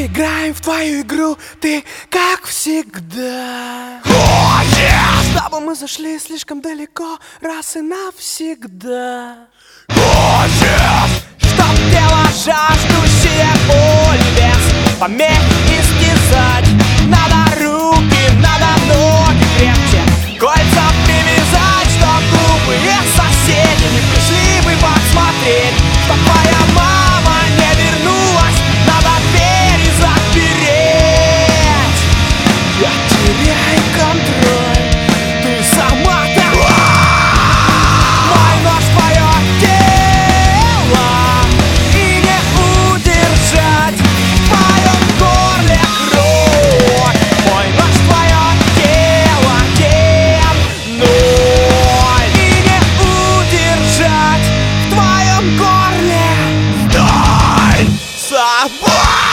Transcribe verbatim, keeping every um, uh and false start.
Мы играем в твою игру, ты как всегда. Хочешь, чтобы мы зашли слишком далеко раз и навсегда. Хочешь, чтоб тело жаждущее боли без помех истязать. Надо руки, надо ноги крепче кольца привязать, чтоб глупые соседи не пришли бы посмотреть, чтоб твоя мама не вернулась, надо двери запереть. Я теряю контроль, ты сама такая. Мой нож в твое тело, и не удержать в твоем горле кровь. Мой нож в твое тело, темной, и не удержать в твоем горле. дай Собой.